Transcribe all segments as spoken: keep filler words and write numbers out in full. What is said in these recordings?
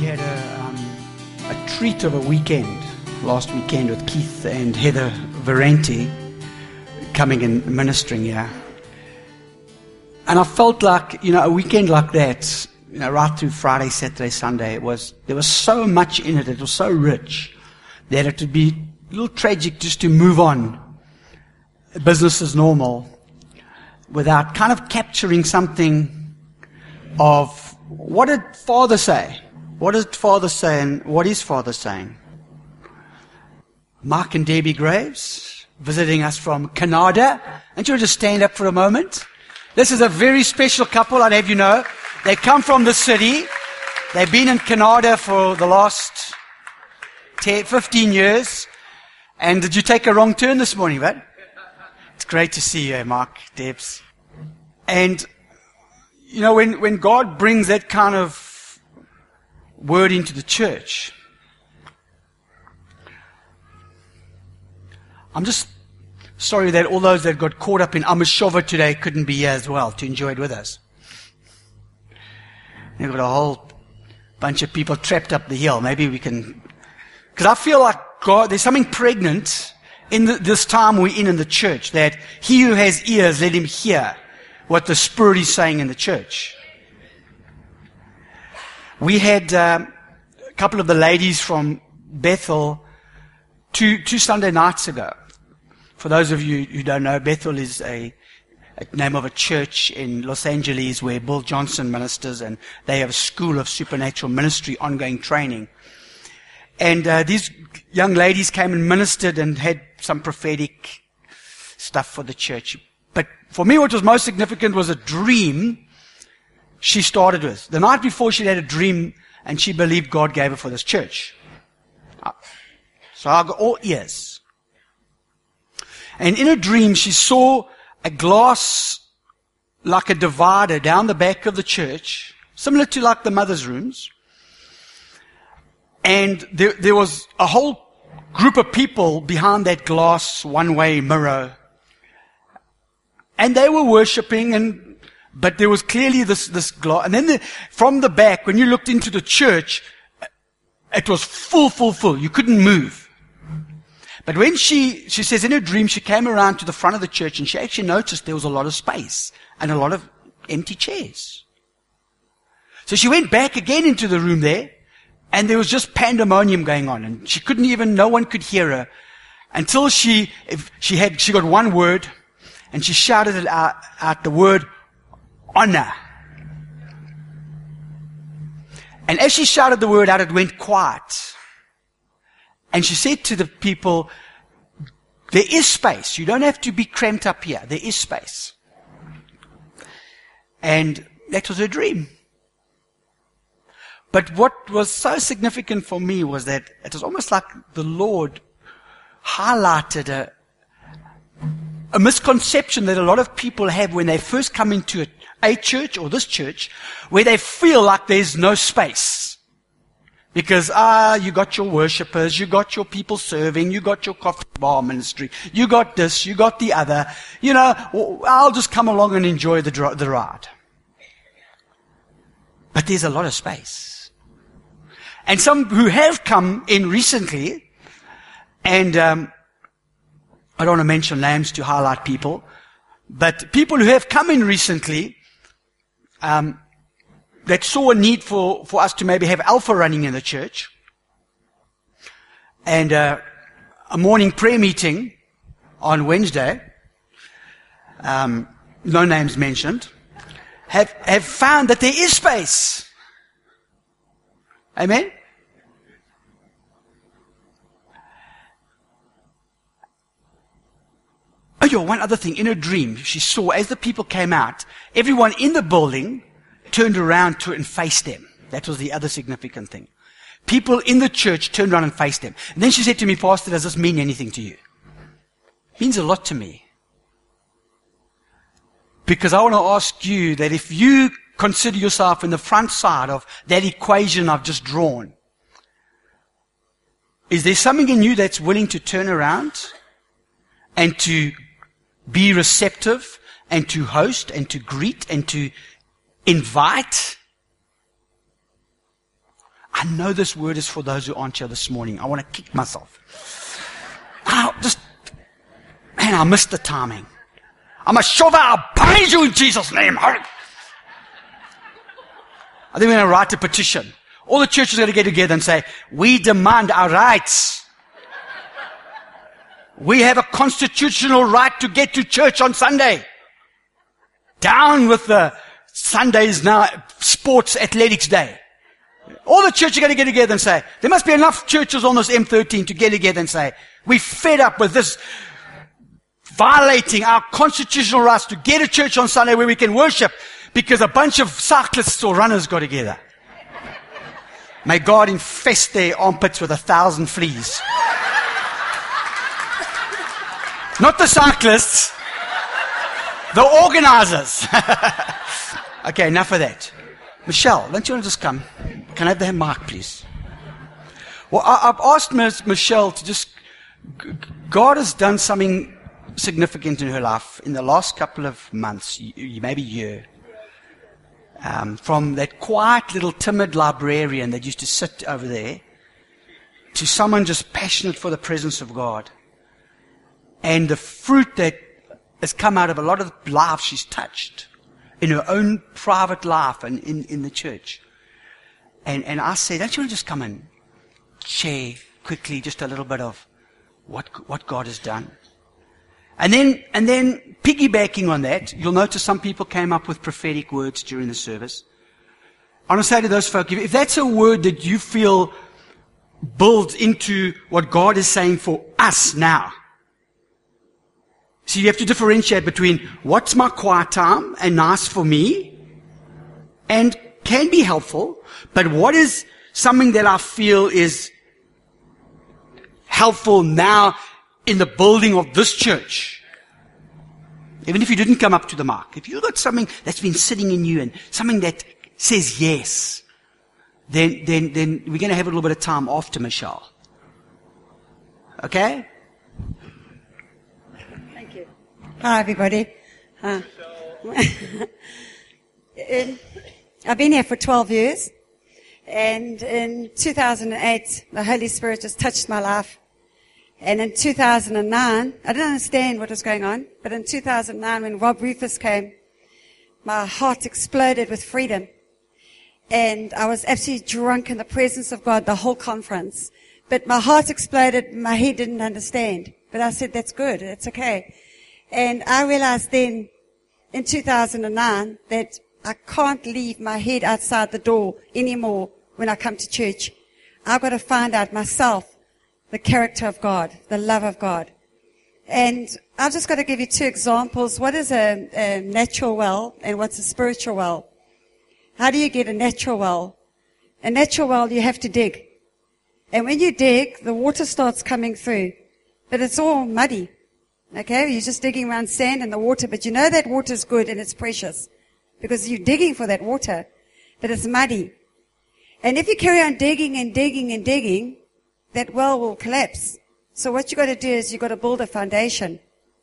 had a, um, a treat of a weekend last weekend with Keith and Heather Varenti coming and ministering here. And I felt like, you know, a weekend like that, you know, right through Friday, Saturday, Sunday, it was, there was so much in it, it was so rich, that it would be a little tragic just to move on, business as normal, without kind of capturing something of, what did Father say? What did Father say and what is Father saying? Mark and Debbie Graves, visiting us from Canada. And you just stand up for a moment. This is a very special couple, I'd have you know. They come from the city. They've been in Canada for the last ten, fifteen years. And did you take a wrong turn this morning, bud? It's great to see you, Mark, Debs. And, you know, when, when God brings that kind of word into the church, I'm just sorry that all those that got caught up in Amashova today couldn't be here as well to enjoy it with us. You've got a whole bunch of people trapped up the hill. Maybe we can... Because I feel like God, there's something pregnant in the, this time we're in in the church, that he who has ears, let him hear what the Spirit is saying in the church. We had um, a couple of the ladies from Bethel two, two Sunday nights ago. For those of you who don't know, Bethel is a, a name of a church in Los Angeles where Bill Johnson ministers, and they have a school of supernatural ministry, ongoing training. And uh, these young ladies came and ministered and had some prophetic stuff for the church. But for me, what was most significant was a dream she started with. The night before, she had a dream, and she believed God gave her for this church. So I got all ears. And in a dream, she saw a glass, like a divider, down the back of the church, similar to like the mother's rooms. And there, there was a whole group of people behind that glass one-way mirror. And they were worshipping, and but there was clearly this, this glass. And then the, from the back, when you looked into the church, it was full, full, full. You couldn't move. But when she, she says in her dream, she came around to the front of the church, and she actually noticed there was a lot of space and a lot of empty chairs. So she went back again into the room there, and there was just pandemonium going on, and she couldn't even, no one could hear her, until she, if she had, she got one word, and she shouted it out, out the word, honor. And as she shouted the word out, it went quiet. And she said to the people, there is space. You don't have to be cramped up here. There is space. And that was her dream. But what was so significant for me was that it was almost like the Lord highlighted a, a misconception that a lot of people have when they first come into a, a church or this church, where they feel like there's no space. Because, ah, you got your worshippers, you got your people serving, you got your coffee bar ministry, you got this, you got the other. You know, I'll just come along and enjoy the, the ride. But there's a lot of space. And some who have come in recently, and um, I don't want to mention names to highlight people, but people who have come in recently um, that saw a need for, for us to maybe have Alpha running in the church, and uh, a morning prayer meeting on Wednesday, um, no names mentioned, have, have found that there is space. Amen? Oh, yeah, one other thing. In her dream, she saw, as the people came out, everyone in the building turned around to and faced them. That was the other significant thing. People in the church turned around and faced them. And then she said to me, Pastor, does this mean anything to you? It means a lot to me. Because I want to ask you that if you consider yourself in the front side of that equation I've just drawn, is there something in you that's willing to turn around and to be receptive and to host and to greet and to invite? I know this word is for those who aren't here this morning. I want to kick myself. I just, man, I missed the timing. I'm a shover. I'll praise you in Jesus' name. I think we're going to write a petition. All the churches are going to get together and say, we demand our rights. We have a constitutional right to get to church on Sunday. Down with the Sundays now, sports athletics day. All the churches are going to get together and say, there must be enough churches on this M thirteen to get together and say, we're fed up with this violating our constitutional rights to get to church on Sunday where we can worship because a bunch of cyclists or runners got together. May God infest their armpits with a thousand fleas. Not the cyclists, the organizers. Okay, enough of that. Michelle, don't you want to just come? Can I have the mic, please? Well, I, I've asked Ms. Michelle to just, God has done something significant in her life in the last couple of months, maybe year. Um, from that quiet little timid librarian that used to sit over there to someone just passionate for the presence of God. And the fruit that has come out of a lot of lives she's touched in her own private life and in, in the church. And, and I said, don't you want to just come and share quickly just a little bit of what, what God has done? And then, and then piggybacking on that, you'll notice some people came up with prophetic words during the service. I want to say to those folk, if that's a word that you feel builds into what God is saying for us now, so you have to differentiate between what's my quiet time and nice for me and can be helpful, but what is something that I feel is helpful now in the building of this church. Even if you didn't come up to the mark, if you've got something that's been sitting in you and something that says yes, then, then, then we're going to have a little bit of time after Michelle. Okay? Hi, everybody. Uh, I've been here for twelve years, and in two thousand eight, the Holy Spirit just touched my life. And in two thousand nine, I didn't understand what was going on, but in two thousand nine, when Rob Rufus came, my heart exploded with freedom. And I was absolutely drunk in the presence of God the whole conference. But my heart exploded, my head didn't understand. But I said, that's good, it's okay. And I realized then, in two thousand nine, that I can't leave my head outside the door anymore when I come to church. I've got to find out myself the character of God, the love of God. And I've just got to give you two examples. What is a, a natural well and what's a spiritual well? How do you get a natural well? A natural well, you have to dig. And when you dig, the water starts coming through. But it's all muddy. Okay, you're just digging around sand and the water, but you know that water is good and it's precious because you're digging for that water, but it's muddy. And if you carry on digging and digging and digging, that well will collapse. So what you got to do is you got to build a foundation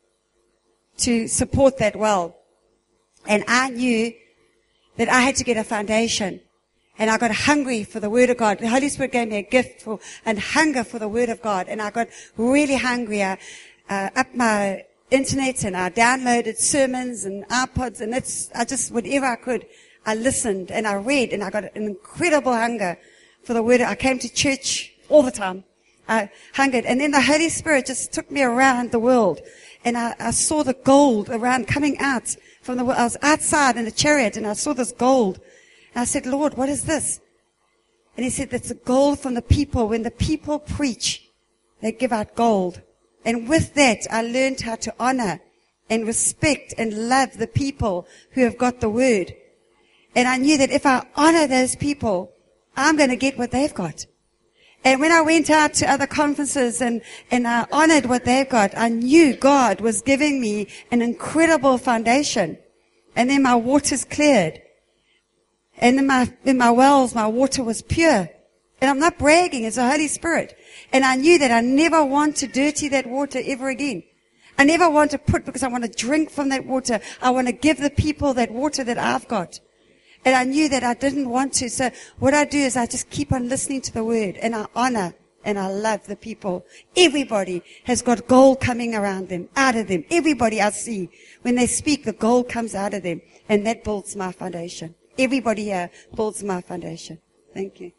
to support that well. And I knew that I had to get a foundation, and I got hungry for the Word of God. The Holy Spirit gave me a gift for and hunger for the Word of God, and I got really hungry. I, Uh, up my internet and I downloaded sermons and iPods and it's, I just, whatever I could, I listened and I read and I got an incredible hunger for the Word. I came to church all the time. I hungered. And then the Holy Spirit just took me around the world and I, I saw the gold around coming out from the world. I was outside in a chariot and I saw this gold. And I said, Lord, what is this? And he said, that's the gold from the people. When the people preach, they give out gold. And with that, I learned how to honor and respect and love the people who have got the Word. And I knew that if I honor those people, I'm going to get what they've got. And when I went out to other conferences and, and I honored what they've got, I knew God was giving me an incredible foundation. And then my waters cleared. And in my, in my wells, my water was pure. And I'm not bragging, it's the Holy Spirit. And I knew that I never want to dirty that water ever again. I never want to put, because I want to drink from that water. I want to give the people that water that I've got. And I knew that I didn't want to. So what I do is I just keep on listening to the word, and I honor and I love the people. Everybody has got gold coming around them, out of them. Everybody I see, when they speak, the gold comes out of them. And that builds my foundation. Everybody here builds my foundation. Thank you.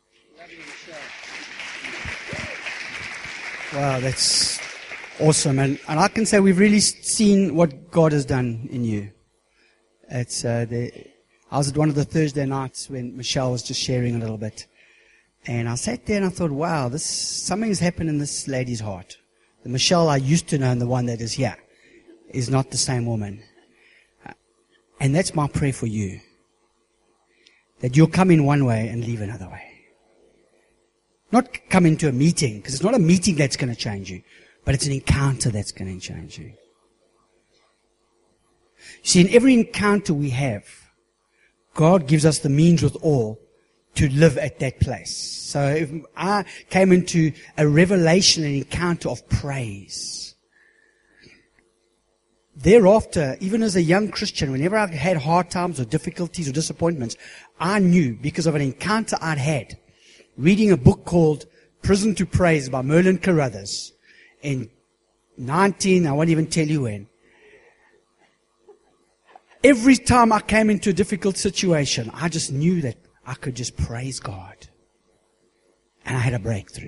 Wow, that's awesome. And, and I can say we've really seen what God has done in you. It's, uh, the, I was at one of the Thursday nights when Michelle was just sharing a little bit. And I sat there and I thought, wow, this, something has happened in this lady's heart. The Michelle I used to know and the one that is here is not the same woman. And that's my prayer for you. That you'll come in one way and leave another way. Not come into a meeting, because it's not a meeting that's going to change you, but it's an encounter that's going to change you. You see, in every encounter we have, God gives us the means with all to live at that place. So if I came into a revelation, an encounter of praise, thereafter, even as a young Christian, whenever I had hard times or difficulties or disappointments, I knew, because of an encounter I'd had, reading a book called Prison to Praise by Merlin Carruthers in nineteen, I won't even tell you when. Every time I came into a difficult situation, I just knew that I could just praise God. And I had a breakthrough.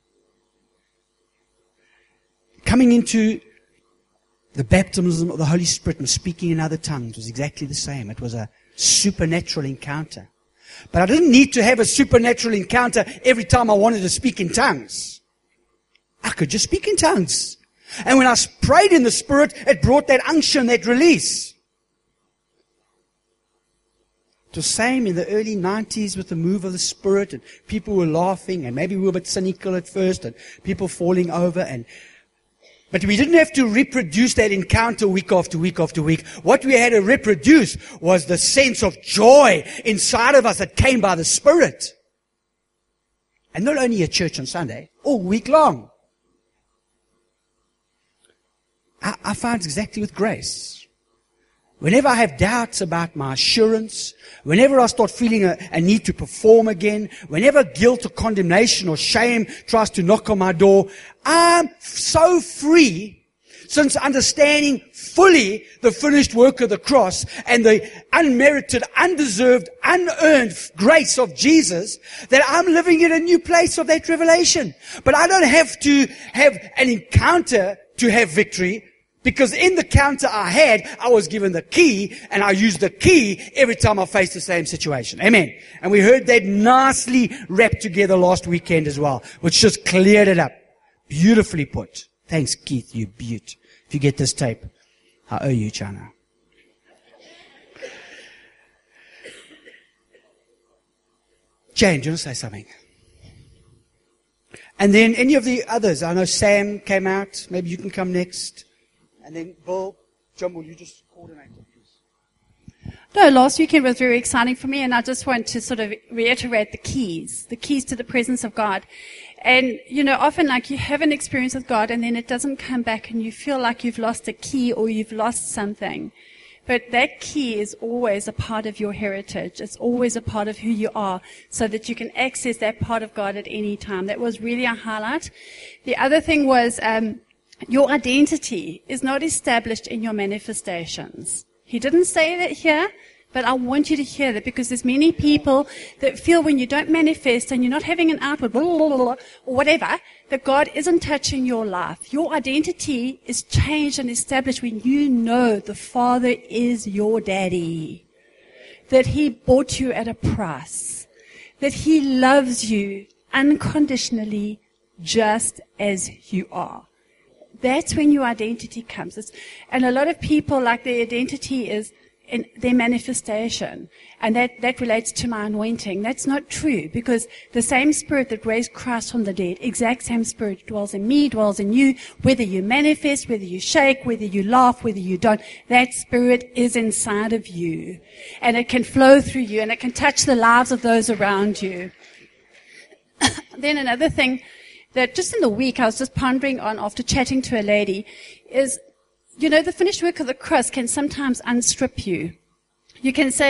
Coming into the baptism of the Holy Spirit and speaking in other tongues was exactly the same. It was a supernatural encounter. But I didn't need to have a supernatural encounter every time I wanted to speak in tongues. I could just speak in tongues. And when I prayed in the Spirit, it brought that unction, that release. It was the same in the early nineties with the move of the Spirit, and people were laughing, and maybe we were a bit cynical at first, and people falling over, and but we didn't have to reproduce that encounter week after week after week. What we had to reproduce was the sense of joy inside of us that came by the Spirit. And not only at church on Sunday, all week long. I, I found exactly with grace. Whenever I have doubts about my assurance, whenever I start feeling a, a need to perform again, whenever guilt or condemnation or shame tries to knock on my door, I'm so free, since understanding fully the finished work of the cross and the unmerited, undeserved, unearned grace of Jesus, that I'm living in a new place of that revelation. But I don't have to have an encounter to have victory. Because in the encounter I had, I was given the key, and I used the key every time I faced the same situation. Amen. And we heard that nicely wrapped together last weekend as well, which just cleared it up. Beautifully put. Thanks, Keith, you beaut. If you get this tape, I owe you, Chana. Jane, do you want to say something? And then any of the others. I know Sam came out. Maybe you can come next. And then, Bill, John, will you just coordinate it, please? No, last weekend was very exciting for me, and I just want to sort of reiterate the keys, the keys to the presence of God. And, you know, often like you have an experience with God, and then it doesn't come back, and you feel like you've lost a key or you've lost something. But that key is always a part of your heritage. It's always a part of who you are, so that you can access that part of God at any time. That was really a highlight. The other thing was, um, your identity is not established in your manifestations. He didn't say that here, but I want you to hear that, because there's many people that feel when you don't manifest and you're not having an outward blah, blah, blah, blah, or whatever, that God isn't touching your life. Your identity is changed and established when you know the Father is your daddy, that He bought you at a price, that He loves you unconditionally just as you are. That's when your identity comes. It's, and a lot of people, like, their identity is in their manifestation. And that, that relates to my anointing. That's not true, because the same Spirit that raised Christ from the dead, exact same Spirit dwells in me, dwells in you. Whether you manifest, whether you shake, whether you laugh, whether you don't, that Spirit is inside of you. And it can flow through you, and it can touch the lives of those around you. Then another thing that just in the week I was just pondering on after chatting to a lady is, you know, the finished work of the cross can sometimes unstrip you. You can say,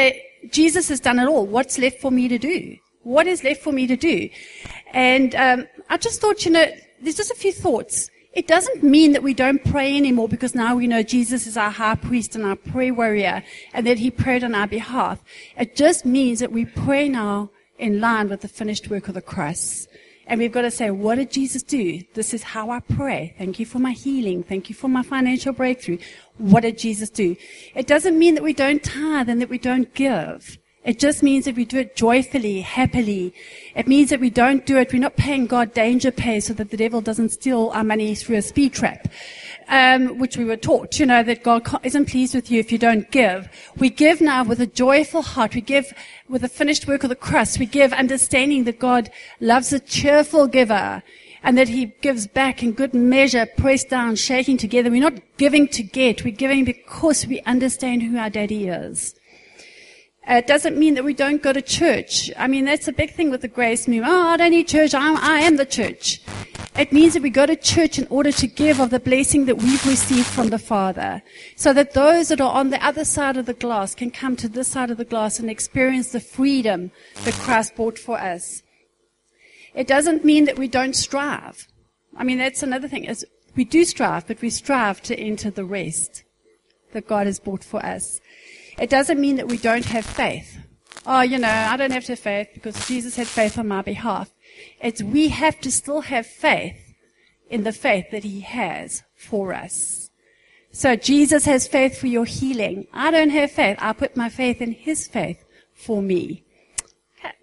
Jesus has done it all. What's left for me to do? What is left for me to do? And um, I just thought, you know, there's just a few thoughts. It doesn't mean that we don't pray anymore because now we know Jesus is our high priest and our prayer warrior and that he prayed on our behalf. It just means that we pray now in line with the finished work of the cross. And we've got to say, what did Jesus do? This is how I pray. Thank you for my healing. Thank you for my financial breakthrough. What did Jesus do? It doesn't mean that we don't tithe and that we don't give. It just means that we do it joyfully, happily. It means that we don't do it, we're not paying God danger pay so that the devil doesn't steal our money through a speed trap, um, which we were taught, you know, that God isn't pleased with you if you don't give. We give now with a joyful heart. We give with the finished work of the cross. We give understanding that God loves a cheerful giver and that he gives back in good measure, pressed down, shaking together. We're not giving to get. We're giving because we understand who our daddy is. Uh, it doesn't mean that we don't go to church. I mean, that's a big thing with the grace movement. Oh, I don't need church. I'm, I am the church. It means that we go to church in order to give of the blessing that we've received from the Father, so that those that are on the other side of the glass can come to this side of the glass and experience the freedom that Christ bought for us. It doesn't mean that we don't strive. I mean, that's another thing. Is we do strive, but we strive to enter the rest that God has bought for us. It doesn't mean that we don't have faith. Oh, you know, I don't have to have faith because Jesus had faith on my behalf. It's we have to still have faith in the faith that he has for us. So Jesus has faith for your healing. I don't have faith. I put my faith in his faith for me. Okay.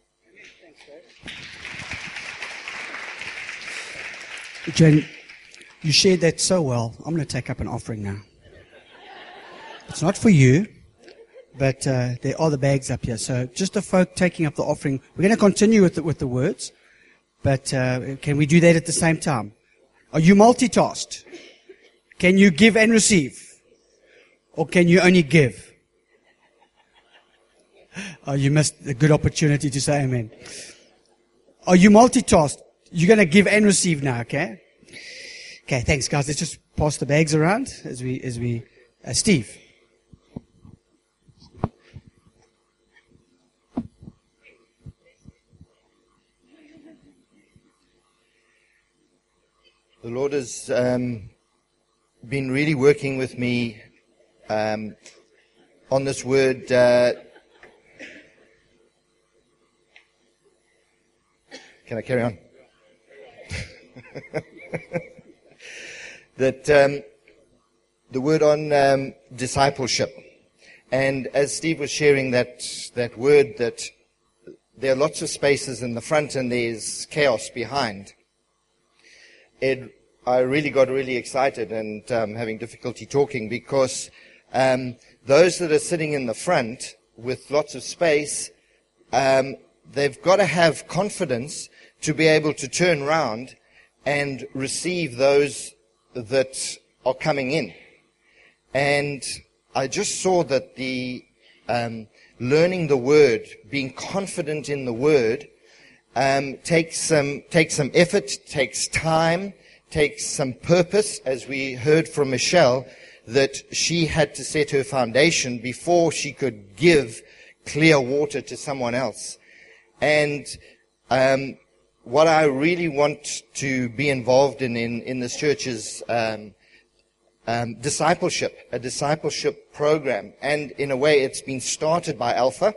Jen, you shared that so well. I'm going to take up an offering now. It's not for you. But uh, there are the bags up here. So just the folk taking up the offering. We're going to continue with the, with the words. But uh, can we do that at the same time? Are you multitasked? Can you give and receive? Or can you only give? Oh, you missed a good opportunity to say amen. Are you multitasked? You're going to give and receive now, okay? Okay, thanks guys. Let's just pass the bags around as we, as we, uh, Steve. The Lord has um, been really working with me um, on this word. Uh, can I carry on? that um, the word on um, discipleship, and as Steve was sharing that that word, that there are lots of spaces in the front and there's chaos behind. It, I really got really excited and um, having difficulty talking because um, those that are sitting in the front with lots of space, um, they've got to have confidence to be able to turn around and receive those that are coming in. And I just saw that the um, learning the Word, being confident in the Word, Um, takes some takes some effort, takes time, takes some purpose, as we heard from Michelle, that she had to set her foundation before she could give clear water to someone else. And um, what I really want to be involved in in, in this church is um, um, discipleship, a discipleship program. And in a way, it's been started by Alpha.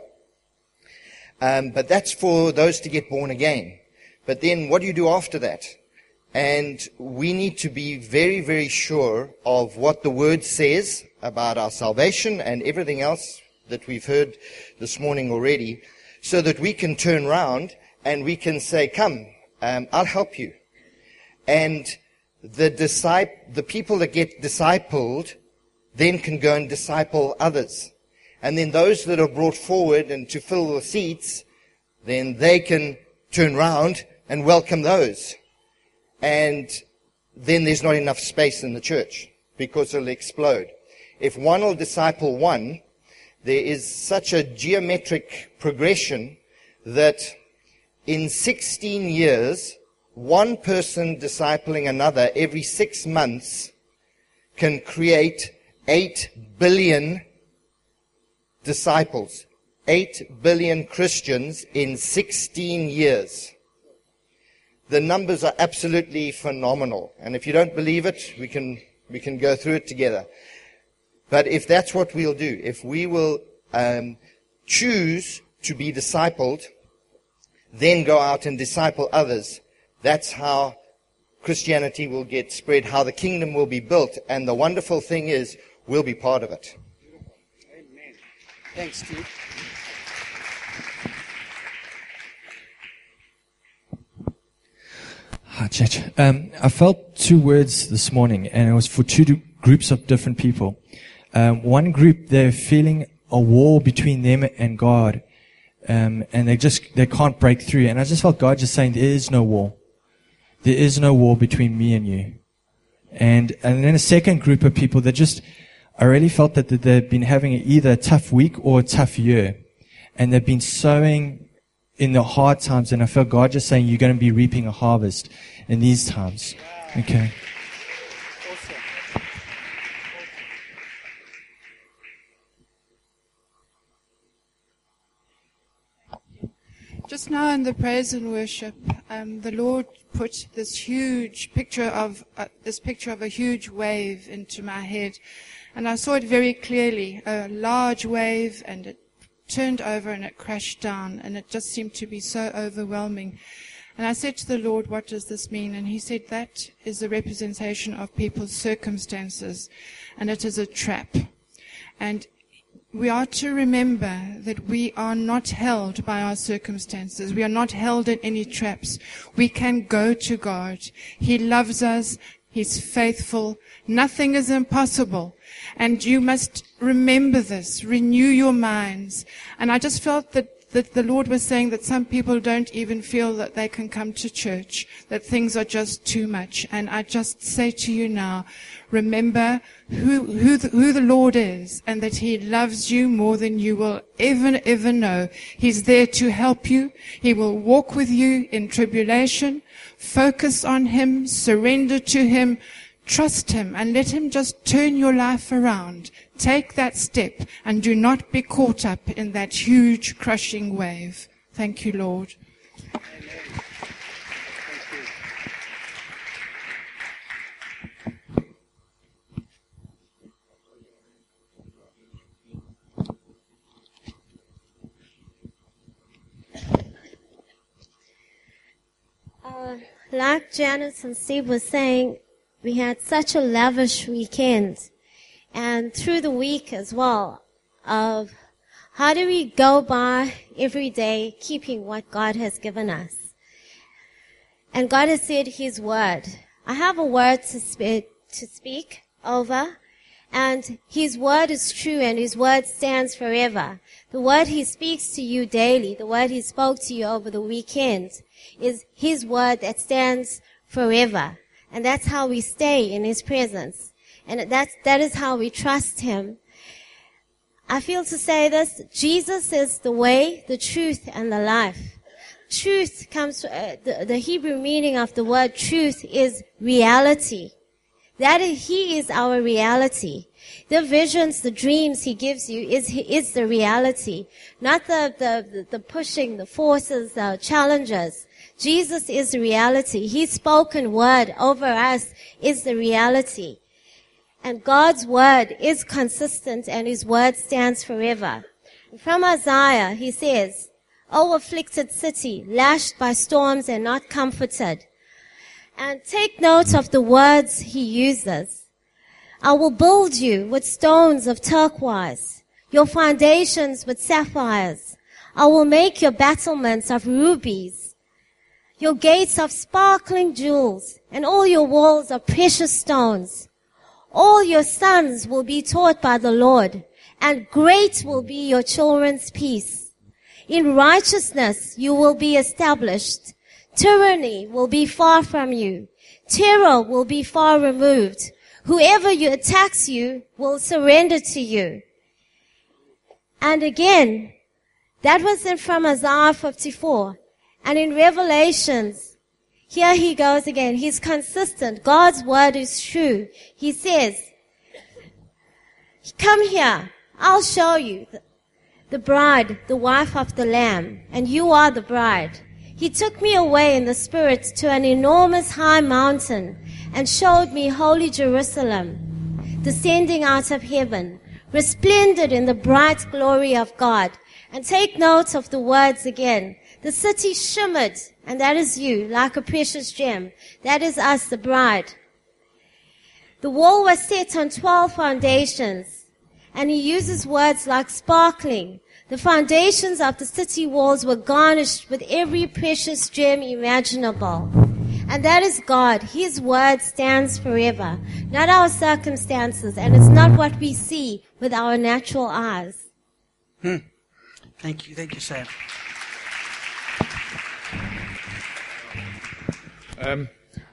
Um, but that's for those to get born again. But then what do you do after that? And we need to be very, very sure of what the Word says about our salvation and everything else that we've heard this morning already, so that we can turn around and we can say, come, um, I'll help you. And the disciple, the people that get discipled then can go and disciple others. And then those that are brought forward and to fill the seats, then they can turn round and welcome those. And then there's not enough space in the church because it'll explode. If one will disciple one, there is such a geometric progression that in sixteen years, one person discipling another every six months can create eight billion disciples. eight billion Christians in sixteen years. The numbers are absolutely phenomenal. And if you don't believe it, we can, we can go through it together. But if that's what we'll do, if we will um, choose to be discipled, then go out and disciple others, that's how Christianity will get spread, how the kingdom will be built. And the wonderful thing is, we'll be part of it. Amen. Thanks, Steve. Hi, church. Um, I felt two words this morning, and it was for two d- groups of different people. Um, one group, they're feeling a war between them and God, um, and they just they can't break through. And I just felt God just saying, there is no war. There is no war between me and you. And and then a second group of people that just, I really felt that, that they've been having either a tough week or a tough year, and they've been sowing in the hard times, and I felt God just saying, you're going to be reaping a harvest in these times. Okay. Just now in the praise and worship, um, the Lord put this huge picture of uh, this picture of a huge wave into my head, and I saw it very clearly, a large wave, and it turned over and it crashed down, and it just seemed to be so overwhelming. And I said to the Lord, what does this mean? And he said, that is a representation of people's circumstances, and it is a trap. And we are to remember that we are not held by our circumstances. We are not held in any traps. We can go to God. He loves us. He's faithful. Nothing is impossible. And you must remember this. Renew your minds. And I just felt that, that the Lord was saying that some people don't even feel that they can come to church, that things are just too much. And I just say to you now, remember who, who, the, who the Lord is, and that He loves you more than you will ever, ever know. He's there to help you. He will walk with you in tribulation. Focus on Him. Surrender to Him. Trust Him and let Him just turn your life around. Take that step and do not be caught up in that huge crushing wave. Thank you, Lord. Uh, like Janice and Steve was saying, we had such a lavish weekend, and through the week as well, of how do we go by every day keeping what God has given us. And God has said His word. I have a word to, sp- to speak over, and His word is true, and His word stands forever. The word He speaks to you daily, the word He spoke to you over the weekend, is His word that stands forever. And that's how we stay in His presence. And that's, that is how we trust Him. I feel to say this, Jesus is the way, the truth, and the life. Truth comes, uh, the, the Hebrew meaning of the word truth is reality. That is, He is our reality. The visions, the dreams He gives you is, is the reality. Not the, the, the pushing, the forces, the challenges. Jesus is the reality. His spoken word over us is the reality. And God's word is consistent, and His word stands forever. From Isaiah, He says, O afflicted city, lashed by storms and not comforted. And take note of the words He uses. I will build you with stones of turquoise, your foundations with sapphires. I will make your battlements of rubies, your gates of sparkling jewels, and all your walls of precious stones. All your sons will be taught by the Lord, and great will be your children's peace. In righteousness you will be established. Tyranny will be far from you. Terror will be far removed. Whoever you attacks you will surrender to you. And again, that was in from Isaiah fifty-four. And in Revelations, here he goes again. He's consistent. God's word is true. He says, come here. I'll show you. the bride, the wife of the Lamb, and you are the bride. He took me away in the Spirit to an enormous high mountain and showed me holy Jerusalem, descending out of heaven, resplendent in the bright glory of God. And take note of the words again. The city shimmered, and that is you, like a precious gem. That is us, the bride. The wall was set on twelve foundations, and he uses words like sparkling. The foundations of the city walls were garnished with every precious gem imaginable. And that is God. His word stands forever, not our circumstances, and it's not what we see with our natural eyes. Hmm. Thank you. Thank you, Sam. Um,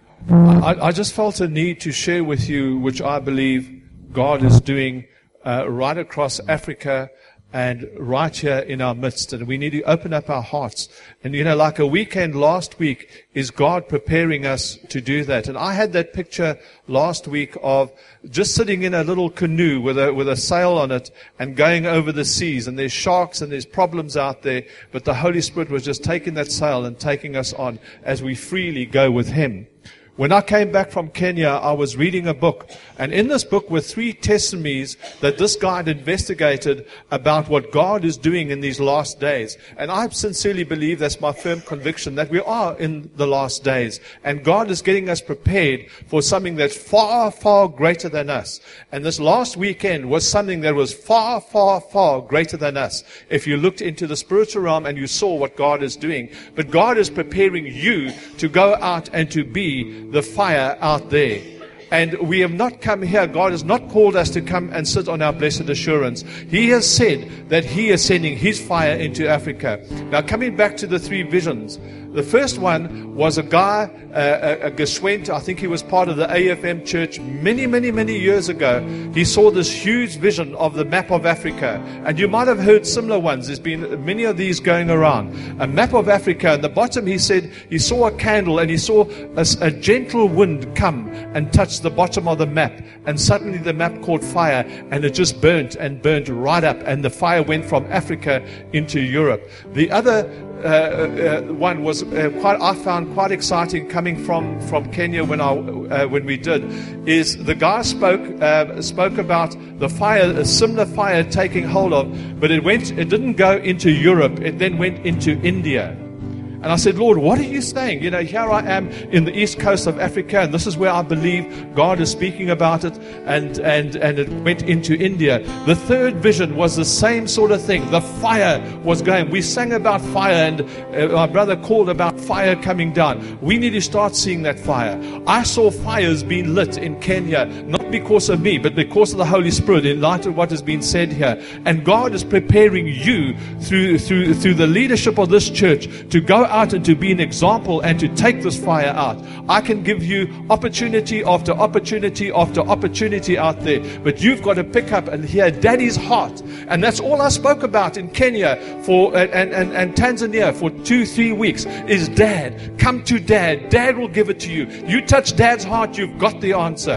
I, I just felt a need to share with you, which I believe God is doing uh, right across Africa and right here in our midst. And we need to open up our hearts. And, you know, like a weekend last week is God preparing us to do that. And I had that picture last week of just sitting in a little canoe with a, with a sail on it and going over the seas. And there's sharks and there's problems out there. But the Holy Spirit was just taking that sail and taking us on as we freely go with Him. When I came back from Kenya, I was reading a book, and in this book were three testimonies that this guy had investigated about what God is doing in these last days. And I sincerely believe, that's my firm conviction, that we are in the last days, and God is getting us prepared for something that's far, far greater than us. And this last weekend was something that was far, far, far greater than us. If you looked into the spiritual realm and you saw what God is doing, but God is preparing you to go out and to be the fire out there. And we have not come here. God has not called us to come and sit on our blessed assurance. He has said that He is sending His fire into Africa. Now, coming back to the three visions, the first one was a guy, uh, a, a Geswent, I think he was part of the A F M church many, many, many years ago. He saw this huge vision of the map of Africa. And you might have heard similar ones. There's been many of these going around. A map of Africa. At the bottom, he said he saw a candle and he saw a, a gentle wind come and touch the bottom of the map. And suddenly the map caught fire and it just burnt and burnt right up. And the fire went from Africa into Europe. The other Uh, uh, one was uh, quite, I found quite exciting coming from, from Kenya when I uh, when we did, is the guy spoke uh, spoke about the fire, a similar fire taking hold of, but it went, it didn't go into Europe, it then went into India. And I said, Lord, what are you saying? You know, here I am in the east coast of Africa, and this is where I believe God is speaking about it, and, and, and it went into India. The third vision was the same sort of thing. The fire was going. We sang about fire, and uh, my brother called about fire coming down. We need to start seeing that fire. I saw fires being lit in Kenya, not because of me, but because of the Holy Spirit, in light of what has been said here. And God is preparing you through, through, through the leadership of this church to go out and to be an example and to take this fire out. I can give you opportunity after opportunity after opportunity out there, but you've got to pick up and hear Daddy's heart. And that's all I spoke about in Kenya for and, and, and Tanzania for two, three weeks is Dad. Come to Dad. Dad will give it to you. You touch Dad's heart, you've got the answer.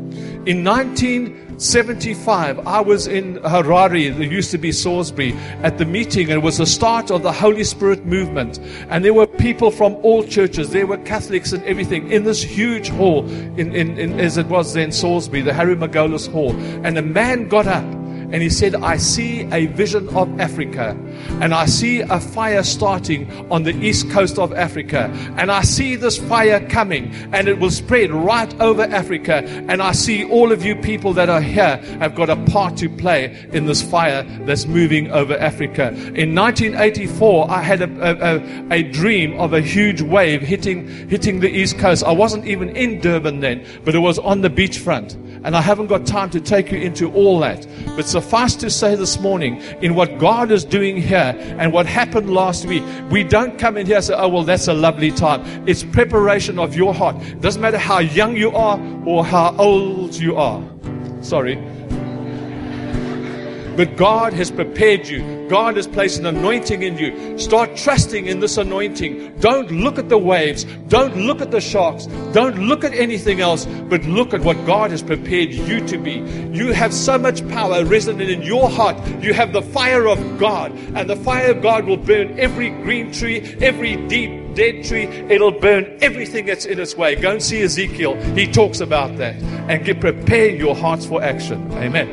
In nineteen seventy-five, I was in Harare, there used to be Salisbury, at the meeting, and it was the start of the Holy Spirit movement. And there were people from all churches, there were Catholics and everything, in this huge hall, in, in, in as it was then Salisbury, the Harry Magolas Hall. And a man got up and he said, I see a vision of Africa, and I see a fire starting on the east coast of Africa, and I see this fire coming, and it will spread right over Africa, and I see all of you people that are here have got a part to play in this fire that's moving over Africa. In nineteen eighty-four, I had a, a, a dream of a huge wave hitting, hitting the east coast. I wasn't even in Durban then, but it was on the beachfront. And I haven't got time to take you into all that. But suffice to say this morning, in what God is doing here and what happened last week, we don't come in here and say, oh, well, that's a lovely time. It's preparation of your heart. It doesn't matter how young you are or how old you are. Sorry. but God has prepared you. God has placed an anointing in you. Start trusting in this anointing. Don't look at the waves. Don't look at the sharks. Don't look at anything else, but look at what God has prepared you to be. You have so much power resonant in your heart. You have the fire of God, and the fire of God will burn every green tree, every deep dead tree. It'll burn everything that's in its way. Go and see Ezekiel. He talks about that. And get prepare your hearts for action. Amen.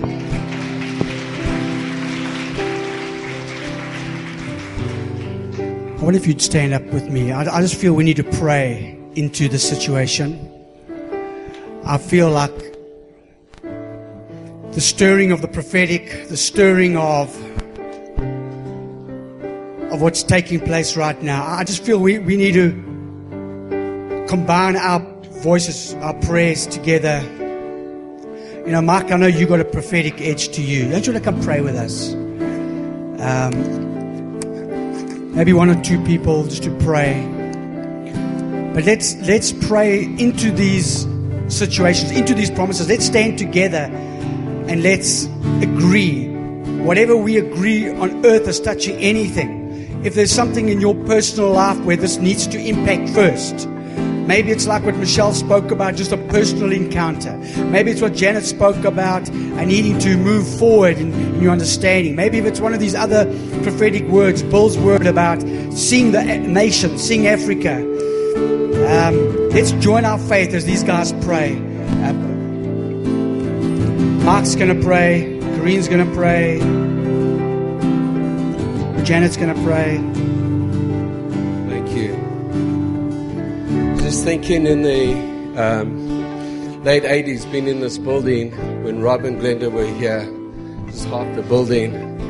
I wonder if you'd stand up with me. I, I just feel we need to pray into the situation. I feel like the stirring of the prophetic, the stirring of of what's taking place right now. I just feel we, we need to combine our voices, our prayers together. You know, Mark, I know you got a prophetic edge to you. Don't you want to come pray with us? Um, maybe one or two people just to pray. But let's let's pray into these situations, into these promises. Let's stand together and let's agree. Whatever we agree on earth is touching anything. If there's something in your personal life where this needs to impact first, maybe it's like what Michelle spoke about, just a personal encounter. Maybe it's what Janet spoke about, and needing to move forward in, in your understanding. Maybe if it's one of these other prophetic words, Bill's word about seeing the nation, seeing Africa. Um, let's join our faith as these guys pray. Uh, Mark's going to pray. Kareen's going to pray. Janet's going to pray. Thank you. Just thinking in the um, late eighties, being in this building when Rob and Glenda were here, just half the building,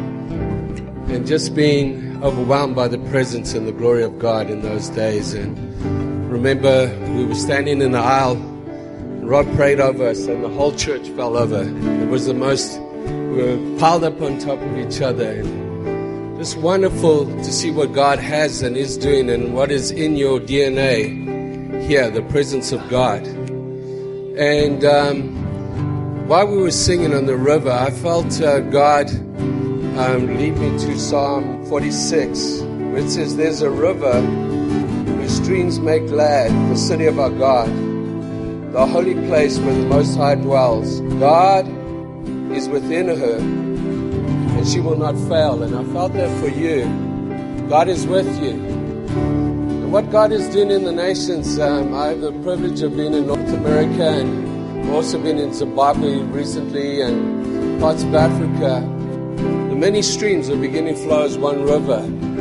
and just being overwhelmed by the presence and the glory of God in those days. And remember, we were standing in the aisle, and Rob prayed over us, and the whole church fell over. It was the most, we were piled up on top of each other. And just wonderful to see what God has and is doing and what is in your D N A here, the presence of God. And um, while we were singing on the river, I felt uh, God um, lead me to Psalm forty-six, where it says, there's a river where streams make glad the city of our God, the holy place where the Most High dwells. God is within her, and she will not fail. And I felt that for you. God is with you. And what God is doing in the nations, um, I have the privilege of being in North America, and also been in Zimbabwe recently and parts of Africa. The many streams are beginning to flow as one river.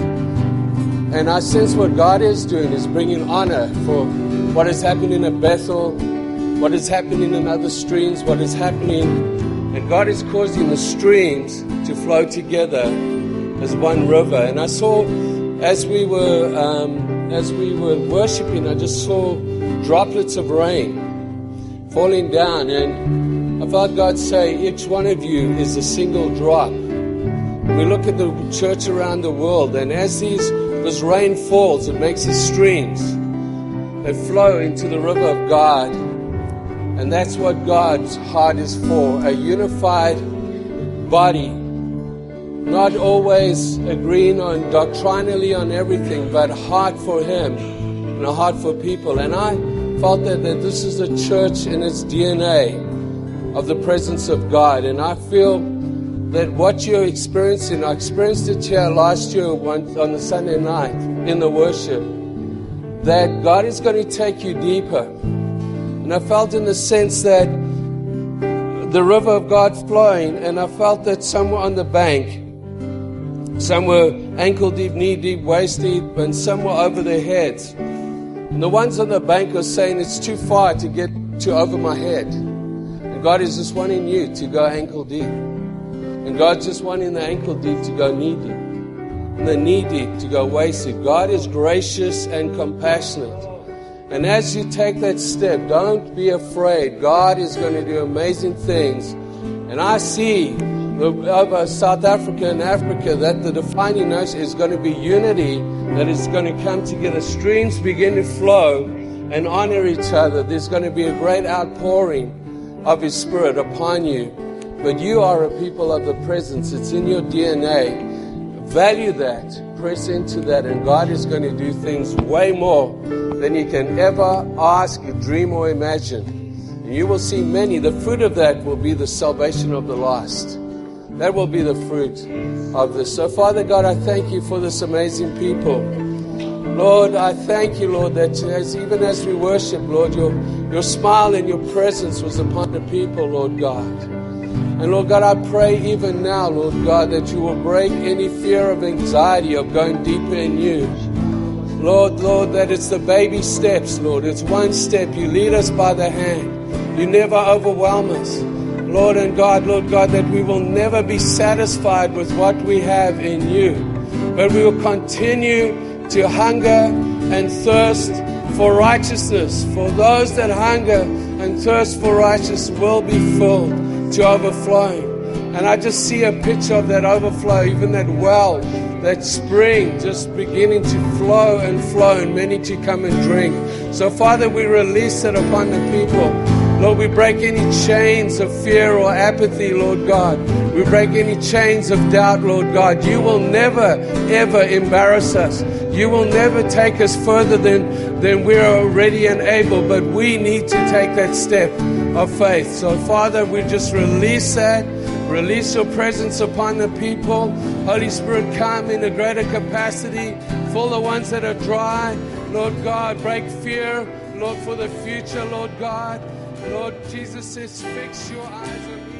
And I sense what God is doing is bringing honor for what is happening at Bethel, what is happening in other streams, what is happening. And God is causing the streams to flow together as one river. And I saw, as we were um, as we were worshiping, I just saw droplets of rain falling down. And I felt God say, each one of you is a single drop. We look at the church around the world, and as these this rain falls, it makes these streams that flow into the river of God. And that's what God's heart is for, a unified body, not always agreeing on doctrinally on everything, but a heart for Him and a heart for people. And I felt that, that this is the church in its D N A of the presence of God. And I feel that what you're experiencing, I experienced it here last year on, on the Sunday night in the worship, that God is going to take you deeper. And I felt in the sense that the river of God flowing, and I felt that some were on the bank, some were ankle deep, knee deep, waist deep, and some were over their heads. And the ones on the bank are saying, it's too far to get to over my head. And God is just wanting you to go ankle deep. And God's just wanting the ankle deep to go knee deep. And the knee deep to go waist deep. God is gracious and compassionate. And as you take that step, don't be afraid. God is going to do amazing things. And I see over South Africa and Africa that the defining notion is going to be unity, that is going to come together. Streams begin to flow and honor each other. There's going to be a great outpouring of His Spirit upon you. But you are a people of the presence. It's in your D N A. Value that. Press into that. And God is going to do things way more than you can ever ask, dream, or imagine. And you will see many. The fruit of that will be the salvation of the lost. That will be the fruit of this. So, Father God, I thank you for this amazing people. Lord, I thank you, Lord, that as, even as we worship, Lord, your, your smile and your presence was upon the people, Lord God. And Lord God, I pray even now, Lord God, that you will break any fear of anxiety of going deeper in you. Lord, Lord, that it's the baby steps, Lord. It's one step. You lead us by the hand. You never overwhelm us. Lord and God, Lord God, that we will never be satisfied with what we have in you, but we will continue to hunger and thirst for righteousness. For those that hunger and thirst for righteousness will be filled to overflowing. And I just see a picture of that overflow, even that well, that spring just beginning to flow and flow, and many to come and drink. So Father, we release it upon the people. Lord, we break any chains of fear or apathy, Lord God. We break any chains of doubt, Lord God. You will never, ever embarrass us. You will never take us further than, than we're already and able, but we need to take that step of faith. So, Father, we just release that. Release your presence upon the people. Holy Spirit, come in a greater capacity. Fill the ones that are dry. Lord God, break fear, Lord, for the future, Lord God. Lord, Jesus says, fix your eyes on me.